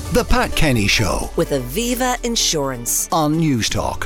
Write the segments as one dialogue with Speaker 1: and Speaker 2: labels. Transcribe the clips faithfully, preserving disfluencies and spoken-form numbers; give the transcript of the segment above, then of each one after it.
Speaker 1: The Pat Kenny Show
Speaker 2: with Aviva Insurance
Speaker 1: on Newstalk.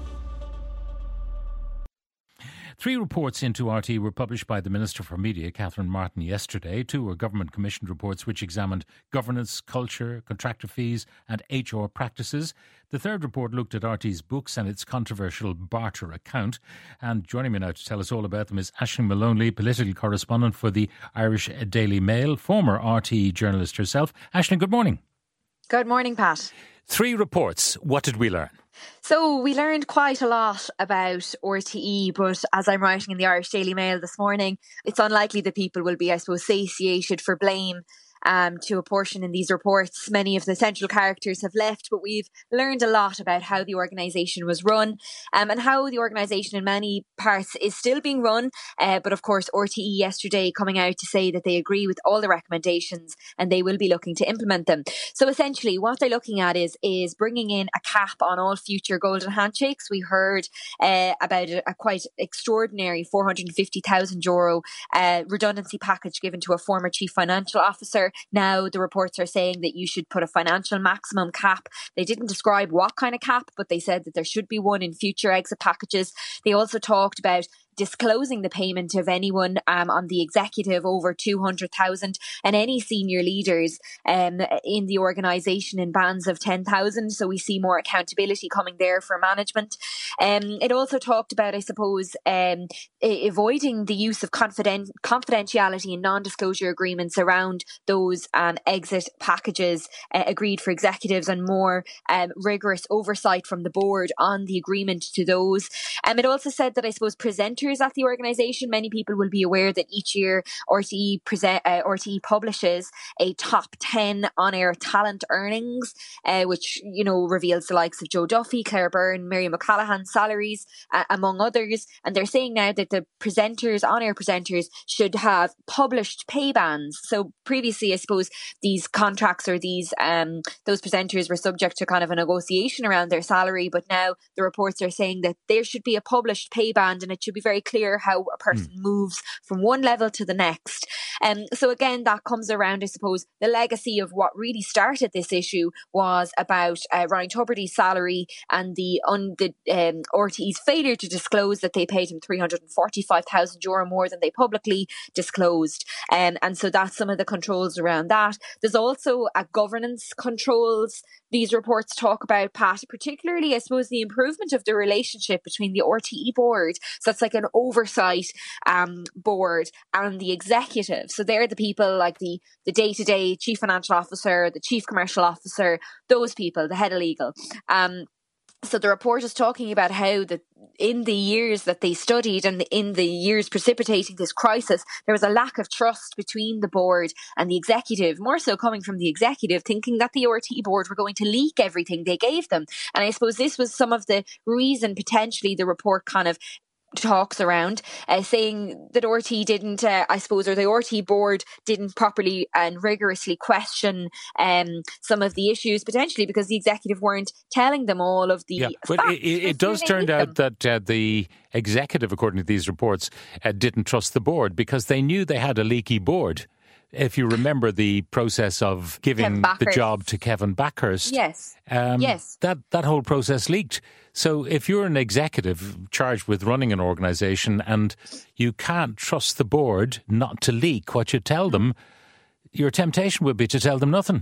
Speaker 3: Three reports into R T E were published by the Minister for Media, Catherine Martin, yesterday. Two were government-commissioned reports which examined governance, culture, contractor fees and H R practices. The third report looked at R T E's books and its controversial barter account. And joining me now to tell us all about them is Aisling Moloney, political correspondent for the Irish Daily Mail, former R T E journalist herself. Aisling, good morning.
Speaker 4: Good morning, Pat.
Speaker 3: Three reports. What did we learn?
Speaker 4: So we learned quite a lot about R T E, but as I'm writing in the Irish Daily Mail this morning, it's unlikely that people will be, I suppose, satiated for blame um, to a portion in these reports. Many of the central characters have left, but we've learned a lot about how the organisation was run um, and how the organisation in many parts is still being run. Uh, but of course, R T E yesterday coming out to say that they agree with all the recommendations and they will be looking to implement them. So essentially what they're looking at is, is bringing in a cap on all future golden handshakes. We heard uh, about a, a quite extraordinary four hundred fifty thousand euro uh, redundancy package given to a former chief financial officer. Now the reports are saying that you should put a financial maximum cap. They didn't describe what kind of cap, but they said that there should be one in future exit packages. They also talked about disclosing the payment of anyone um, on the executive over two hundred thousand and any senior leaders um, in the organisation in bands of ten thousand. So we see more accountability coming there for management. Um, it also talked about, I suppose, um, avoiding the use of confident- confidentiality and non-disclosure agreements around those um, exit packages uh, agreed for executives and more um, rigorous oversight from the board on the agreement to those. Um, it also said that, I suppose, presenters at the organisation, many people will be aware that each year R T E present, uh, R T E publishes a top ten on-air talent earnings, uh, which, you know, reveals the likes of Joe Duffy, Claire Byrne, Miriam O'Callaghan's salaries, uh, among others. And they're saying now that the presenters, on-air presenters, should have published pay bands. So previously, I suppose, these contracts or these um, those presenters were subject to kind of a negotiation around their salary. But now the reports are saying that there should be a published pay band and it should be very clear how a person mm. moves from one level to the next. Um, so again, that comes around, I suppose, the legacy of what really started this issue was about uh, Ryan Tubridy's salary and the, un- the um, R T E's failure to disclose that they paid him three hundred forty-five thousand euro more than they publicly disclosed. Um, and so that's some of the controls around that. There's also a governance controls these reports talk about, Pat, particularly, I suppose, the improvement of the relationship between the R T E board. So that's like an oversight um, board and the executive. So they're the people like the, the day-to-day chief financial officer, the chief commercial officer, those people, the head of legal. Um, So the report is talking about how that in the years that they studied and in the years precipitating this crisis, there was a lack of trust between the board and the executive, more so coming from the executive, thinking that the R T E board were going to leak everything they gave them. And I suppose this was some of the reason potentially the report kind of talks around, uh, saying that R T E didn't, uh, I suppose, or the R T E board didn't properly and rigorously question um, some of the issues, potentially because the executive weren't telling them all of the
Speaker 3: yeah,
Speaker 4: facts.
Speaker 3: But it, it does turn out them. that uh, the executive, according to these reports, uh, didn't trust the board because they knew they had a leaky board. If you remember the process of giving the job to Kevin Backhurst,
Speaker 4: yes,
Speaker 3: um,
Speaker 4: yes,
Speaker 3: that, that whole process leaked. So if you're an executive charged with running an organisation and you can't trust the board not to leak what you tell them, your temptation would be to tell them nothing.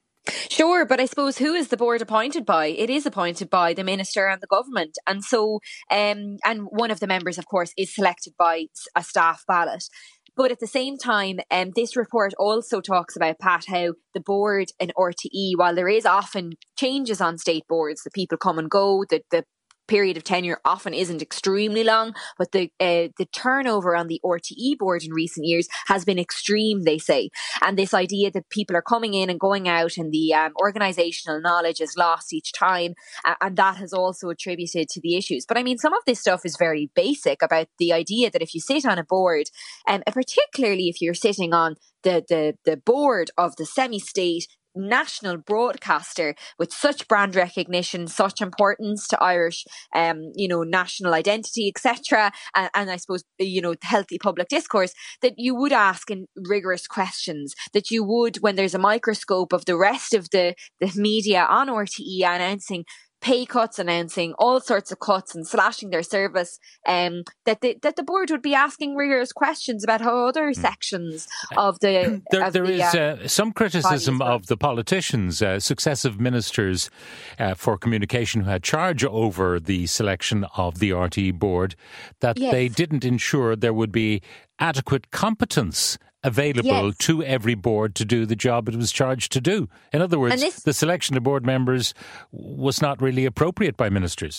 Speaker 4: Sure, but I suppose who is the board appointed by? It is appointed by the minister and the government. And so, um, and one of the members, of course, is selected by a staff ballot. But at the same time, um, this report also talks about, Pat, how the board in R T E, while there is often changes on state boards, the people come and go, the, the period of tenure often isn't extremely long, but the uh, the turnover on the R T E board in recent years has been extreme, they say. And this idea that people are coming in and going out and the um, organisational knowledge is lost each time, uh, and that has also attributed to the issues. But I mean, some of this stuff is very basic about the idea that if you sit on a board, um, and particularly if you're sitting on the, the, the board of the semi-state national broadcaster with such brand recognition, such importance to Irish, um, you know, national identity, et cetera, and, and I suppose, you know, healthy public discourse, that you would ask in rigorous questions, that you would, when there's a microscope of the rest of the, the media on R T E announcing pay cuts, announcing all sorts of cuts and slashing their service, um, that the, that the board would be asking rigorous questions about how other sections of the
Speaker 3: there,
Speaker 4: of
Speaker 3: there
Speaker 4: the,
Speaker 3: is
Speaker 4: uh,
Speaker 3: uh, some criticism
Speaker 4: well.
Speaker 3: of the politicians, uh, successive ministers uh, for communication who had charge over the selection of the R T E board, that
Speaker 4: Yes.
Speaker 3: they didn't ensure there would be adequate competence available
Speaker 4: Yes.
Speaker 3: to every board to do the job it was charged to do. In other words,
Speaker 4: this-
Speaker 3: the selection of board members was not really appropriate by ministers.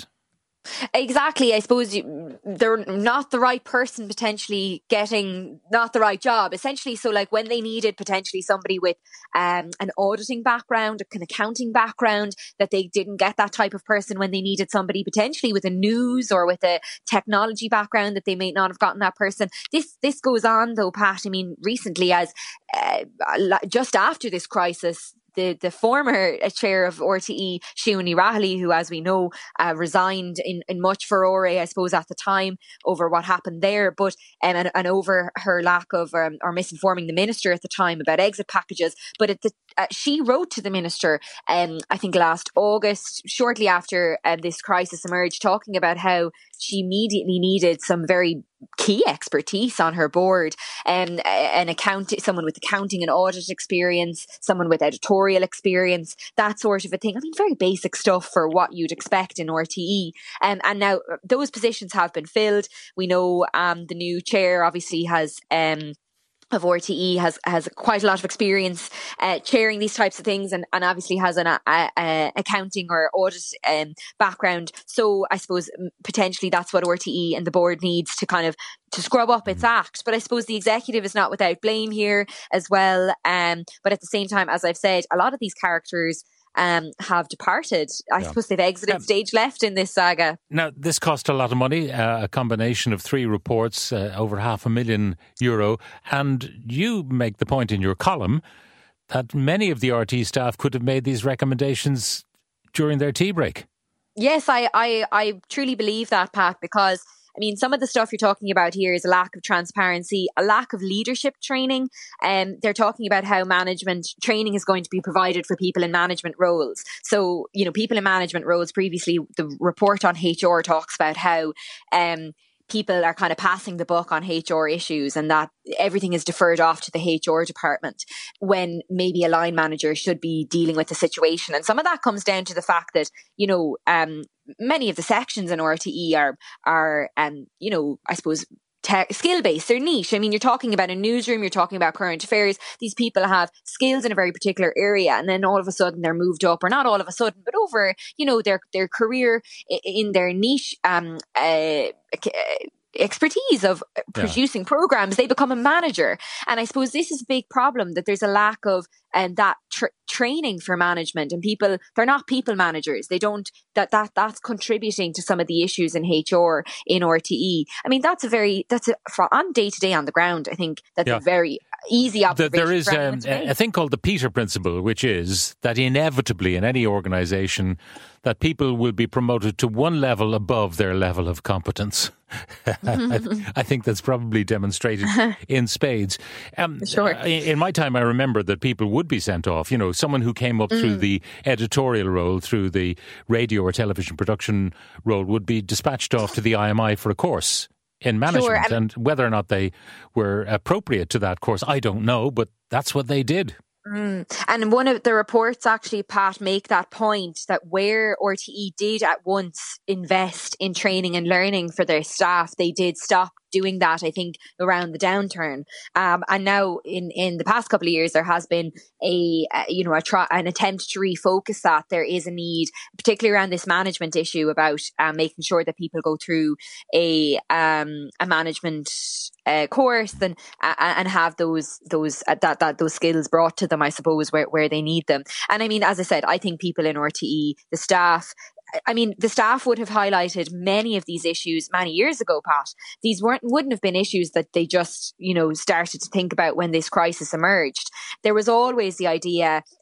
Speaker 4: Exactly. I suppose you, they're not the right person potentially getting not the right job, essentially. So like when they needed potentially somebody with um, an auditing background, an accounting background, that they didn't get that type of person when they needed somebody potentially with a news or with a technology background, that they may not have gotten that person. This, this goes on though, Pat. I mean, recently as uh, just after this crisis, The, the former chair of R T E, Siún Ní Raghallaigh, who, as we know, uh, resigned in, in much furore, I suppose, at the time over what happened there, but um, and, and over her lack of um, or misinforming the minister at the time about exit packages. But at the, uh, she wrote to the minister, um, I think last August, shortly after uh, this crisis emerged, talking about how she immediately needed some very key expertise on her board, um, an account, someone with accounting and audit experience, someone with editorial experience, that sort of a thing. I mean, very basic stuff for what you'd expect in R T E. Um, and now those positions have been filled. We know um, the new chair obviously has... Um, of R T E has has quite a lot of experience uh, chairing these types of things, and, and obviously has an a, a accounting or audit um, background. So I suppose potentially that's what R T E and the board needs to kind of to scrub up its act. But I suppose the executive is not without blame here as well. Um, but at the same time, as I've said, a lot of these characters Um, have departed. I yeah. suppose they've exited um, stage left in this saga.
Speaker 3: Now, this cost a lot of money, uh, a combination of three reports, uh, over half a million euro. And you make the point in your column that many of the R T staff could have made these recommendations during their tea break.
Speaker 4: Yes, I, I, I truly believe that, Pat, because I mean, some of the stuff you're talking about here is a lack of transparency, a lack of leadership training. And um, they're talking about how management training is going to be provided for people in management roles. So, you know, people in management roles previously, the report on H R talks about how um, people are kind of passing the buck on H R issues and that everything is deferred off to the H R department when maybe a line manager should be dealing with the situation. And some of that comes down to the fact that, you know, um, many of the sections in R T E are, are, um, you know, I suppose, te- skill-based. They're niche. I mean, you're talking about a newsroom, you're talking about current affairs. These people have skills in a very particular area, and then all of a sudden they're moved up, or not all of a sudden, but over, you know, their their career in their niche um, uh, expertise of producing yeah. programs, they become a manager. And I suppose this is a big problem, that there's a lack of um, that tr- training for management, and people, they're not people managers. They don't, that, that, that's contributing to some of the issues in H R, in R T E. I mean, that's a very, that's a, for on day to day on the ground, I think that's yeah. a very easy observation.
Speaker 3: There is um, a thing called the Peter Principle, which is that inevitably in any organisation that people will be promoted to one level above their level of competence. I, I think that's probably demonstrated in spades. Um,
Speaker 4: sure.
Speaker 3: In my time, I remember that people would be sent off. You know, someone who came up mm. through the editorial role, through the radio or television production role, would be dispatched off to the I M I for a course in management. Sure. And whether or not they were appropriate to that course, I don't know, but that's what they did.
Speaker 4: Mm. And one of the reports actually, Pat, make that point, that where R T E did at once invest in training and learning for their staff, they did stop doing that, I think, around the downturn. Um, and now in, in the past couple of years, there has been a, uh, you know, a try, an attempt to refocus that. There is a need, particularly around this management issue, about um, making sure that people go through a, um, a management uh, course and, uh, and have those, those, uh, that, that, those skills brought to them, I suppose, where, where they need them. And I mean, as I said, I think people in R T E, the staff, I mean, the staff would have highlighted many of these issues many years ago, Pat. These weren't, wouldn't have been issues that they just, you know, started to think about when this crisis emerged. There was always the idea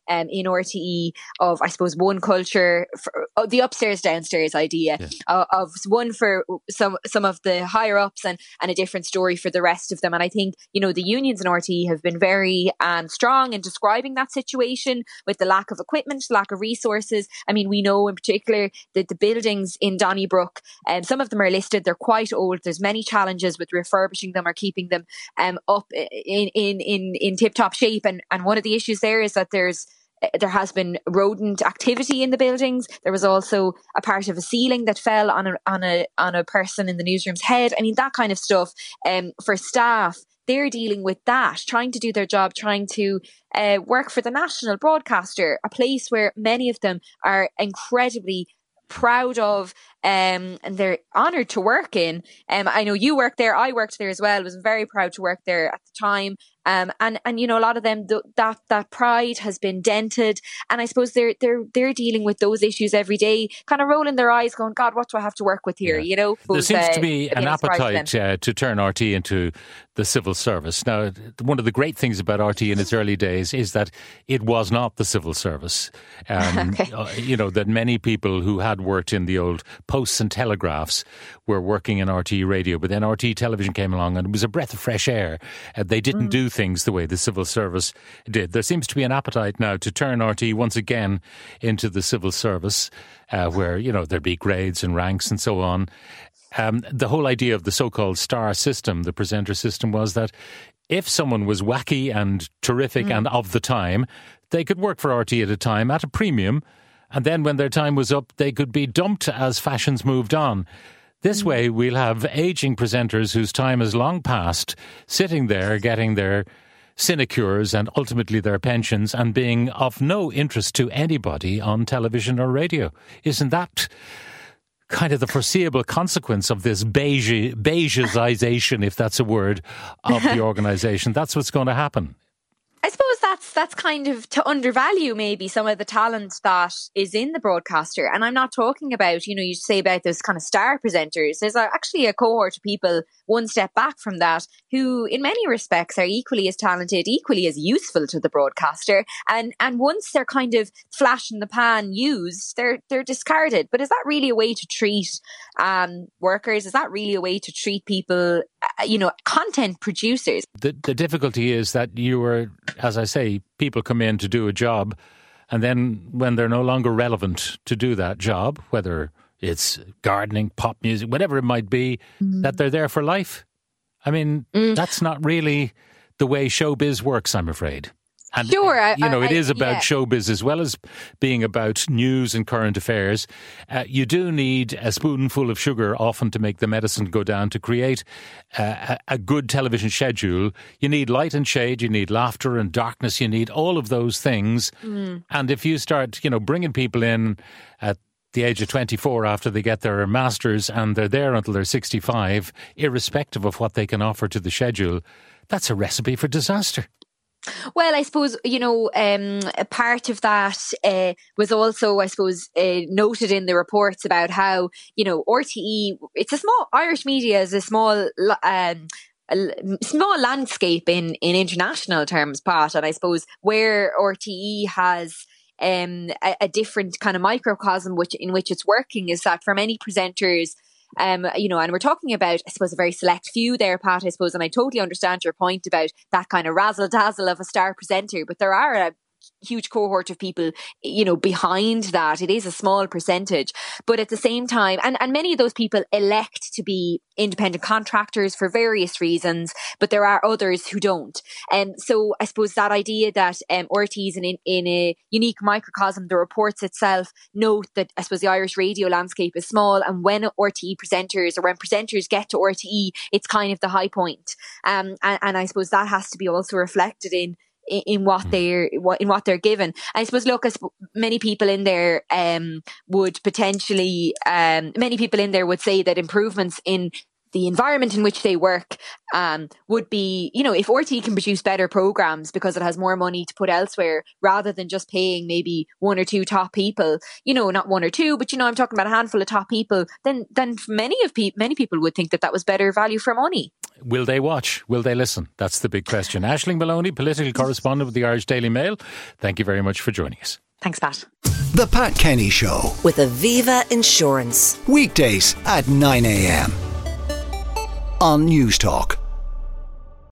Speaker 4: um, in R T E of, I suppose, one culture, for, oh, the upstairs downstairs idea yeah. of, of one for some some of the higher ups and, and a different story for the rest of them. And I think, you know, the unions in R T E have been very um, strong in describing that situation with the lack of equipment, lack of resources. I mean, we know in particular that the buildings in Donnybrook, um, some of them are listed, they're quite old. There's many challenges with refurbishing them or keeping them um, up in, in, in, in tip-top shape. And, and one of the issues there is that there's there has been rodent activity in the buildings. There was also a part of a ceiling that fell on a on a on a person in the newsroom's head. I mean, that kind of stuff. Um, for staff, they're dealing with that, trying to do their job, trying to uh, work for the national broadcaster, a place where many of them are incredibly proud of um, and they're honoured to work in. Um, I know you worked there, I worked there as well, was very proud to work there at the time. Um, and, and, you know, a lot of them, th- that, that pride has been dented. And I suppose they're, they're, they're dealing with those issues every day, kind of rolling their eyes going, God, what do I have to work with here? Yeah. You know,
Speaker 3: there
Speaker 4: both,
Speaker 3: seems
Speaker 4: uh,
Speaker 3: to be an appetite uh, to turn R T into the civil service. Now, one of the great things about R T in its early days is that it was not the civil service. Um, okay. uh, you know, that many people who had worked in the old posts and telegraphs were working in R T radio, but then R T television came along and it was a breath of fresh air. Uh, they didn't mm. do things the way the civil service did. There seems to be an appetite now to turn R T once again into the civil service, uh, where, you know, there'd be grades and ranks and so on. Um, the whole idea of the so-called star system, the presenter system, was that if someone was wacky and terrific mm. and of the time, they could work for R T at a time at a premium, and then when their time was up, they could be dumped as fashions moved on. This mm. way, we'll have ageing presenters whose time is long past, sitting there getting their sinecures and ultimately their pensions and being of no interest to anybody on television or radio. Isn't that kind of the foreseeable consequence of this beige, beigeization, if that's a word, of the organisation? That's what's going to happen.
Speaker 4: I suppose that's that's kind of to undervalue maybe some of the talent that is in the broadcaster. And I'm not talking about, you know, you say about those kind of star presenters. There's actually a cohort of people one step back from that who in many respects are equally as talented, equally as useful to the broadcaster. And and once they're kind of flash in the pan used, they're they're discarded. But is that really a way to treat um, workers? Is that really a way to treat people, uh, you know, content producers?
Speaker 3: The, the difficulty is that you are, as I say, people come in to do a job, and then when they're no longer relevant to do that job, whether it's gardening, pop music, whatever it might be, mm. that they're there for life. I mean, mm. that's not really the way showbiz works, I'm afraid. And,
Speaker 4: sure, I,
Speaker 3: you know,
Speaker 4: I,
Speaker 3: it is about
Speaker 4: yeah. showbiz
Speaker 3: as well as being about news and current affairs. Uh, you do need a spoonful of sugar often to make the medicine go down to create uh, a, a good television schedule. You need light and shade, you need laughter and darkness, you need all of those things. Mm. And if you start, you know, bringing people in at the age of twenty-four after they get their masters and they're there until they're sixty-five, irrespective of what they can offer to the schedule, that's a recipe for disaster.
Speaker 4: Well, I suppose, you know, um, a part of that uh, was also, I suppose, uh, noted in the reports about how, you know, R T E, it's a small, Irish media is a small, um, a small landscape in, in international terms, Pat. And I suppose where R T E has um, a, a different kind of microcosm which in which it's working is that for many presenters, Um, you know, and we're talking about, I suppose, a very select few there, Pat, I suppose, and I totally understand your point about that kind of razzle-dazzle of a star presenter, but there are a huge cohort of people, you know, behind that. It is a small percentage, but at the same time, and, and many of those people elect to be independent contractors for various reasons, but there are others who don't. And um, so I suppose that idea that um, R T is in, in a unique microcosm, the reports itself note that I suppose the Irish radio landscape is small, and when R T E presenters or when presenters get to R T E, it's kind of the high point. Um, and, and I suppose that has to be also reflected in in what they're in what they're given. I suppose, look, as many people in there um, would potentially, um, many people in there would say that improvements in the environment in which they work um, would be, you know, if R T can produce better programs because it has more money to put elsewhere rather than just paying maybe one or two top people, you know, not one or two, but, you know, I'm talking about a handful of top people, then then many of pe- many people would think that that was better value for money.
Speaker 3: Will they watch? Will they listen? That's the big question. Aisling Maloney, political correspondent with the Irish Daily Mail, thank you very much for joining us.
Speaker 4: Thanks, Pat.
Speaker 1: The Pat Kenny Show.
Speaker 2: With Aviva Insurance.
Speaker 1: Weekdays at nine a.m. on News Talk.